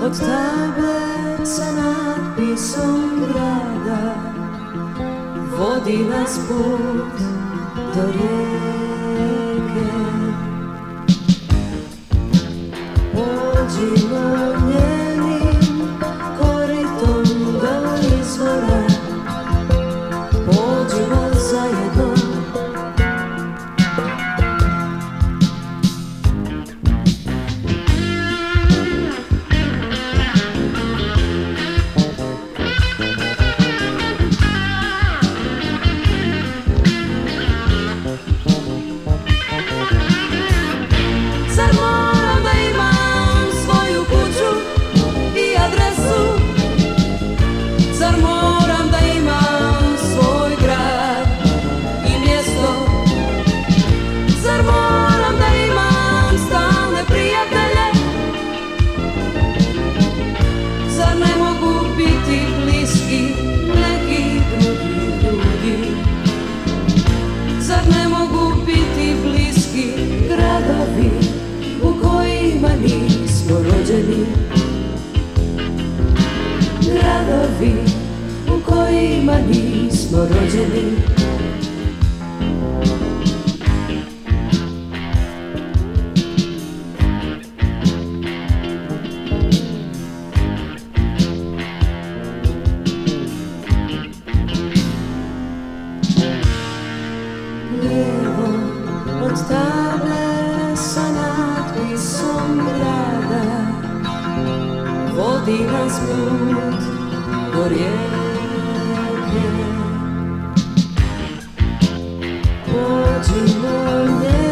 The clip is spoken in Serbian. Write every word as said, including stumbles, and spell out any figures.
od table sa natpisom grada, vodi nas put do rijeke. Pođimo njenim koritom do izvora, pođimo zajedno. Zar moram da imam svoju kuću i adresu? Zar moram da imam svoj grad i mjesto? Zar moram da imam stalne prijatelje? Zar ne mogu biti bliski neki drugi ljudi? Zar ne mogu biti bliski gradovi u kojima nismo rođeni? Gradovi u kojima nismo rođeni. Lijevo od table sa natpisom grada, vodi nas put do rijeke. Pođimo nje